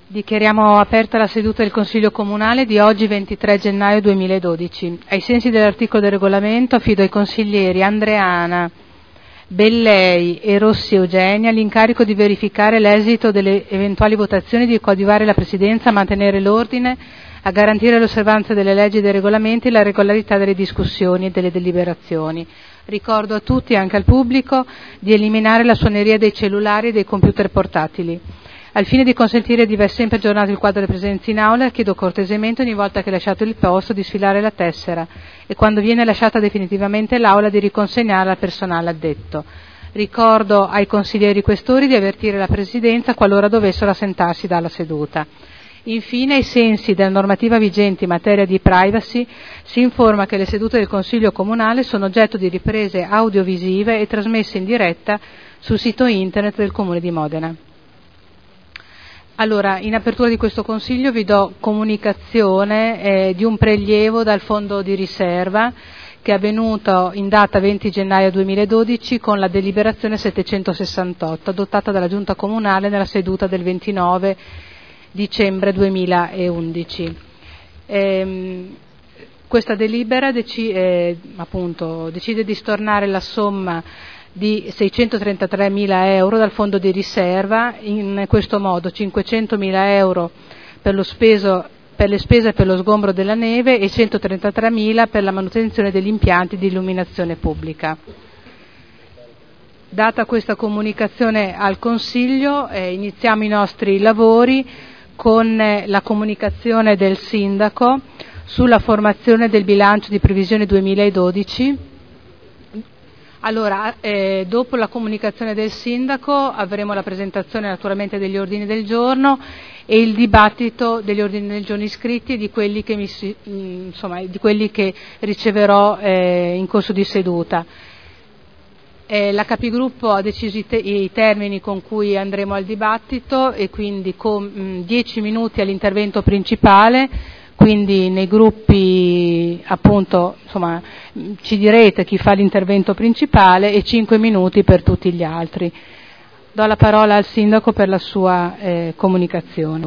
Dichiariamo aperta la seduta del Consiglio Comunale di oggi 23 gennaio 2012. Ai sensi dell'articolo del regolamento affido ai consiglieri Andreana, Bellei e Rossi Eugenia l'incarico di verificare l'esito delle eventuali votazioni, di coadiuvare la Presidenza a mantenere l'ordine, a garantire l'osservanza delle leggi e dei regolamenti e la regolarità delle discussioni e delle deliberazioni. Ricordo a tutti e anche al pubblico di eliminare la suoneria dei cellulari e dei computer portatili. Al fine di consentire di aver sempre aggiornato il quadro delle presenze in aula, chiedo cortesemente ogni volta che lasciate il posto di sfilare la tessera e quando viene lasciata definitivamente l'aula di riconsegnarla al personale addetto. Ricordo ai consiglieri questori di avvertire la Presidenza qualora dovessero assentarsi dalla seduta. Infine, ai sensi della normativa vigente in materia di privacy, si informa che le sedute del Consiglio Comunale sono oggetto di riprese audiovisive e trasmesse in diretta sul sito internet del Comune di Modena. Allora, in apertura di questo Consiglio vi do comunicazione di un prelievo dal Fondo di Riserva che è avvenuto in data 20 gennaio 2012 con la deliberazione 768 adottata dalla Giunta Comunale nella seduta del 29 dicembre 2011. Questa delibera decide di stornare la somma di 633.000 euro dal fondo di riserva, in questo modo 500.000 euro per le spese per lo sgombro della neve e 133.000 per la manutenzione degli impianti di illuminazione pubblica. Data questa comunicazione al Consiglio, iniziamo i nostri lavori con la comunicazione del Sindaco sulla formazione del bilancio di previsione 2012. Allora, dopo la comunicazione del Sindaco avremo la presentazione naturalmente degli ordini del giorno e il dibattito degli ordini del giorno iscritti e di quelli che riceverò in corso di seduta. La Capigruppo ha deciso i termini con cui andremo al dibattito e quindi con 10 minuti all'intervento principale. Quindi nei gruppi ci direte chi fa l'intervento principale e 5 minuti per tutti gli altri. Do la parola al Sindaco per la sua comunicazione.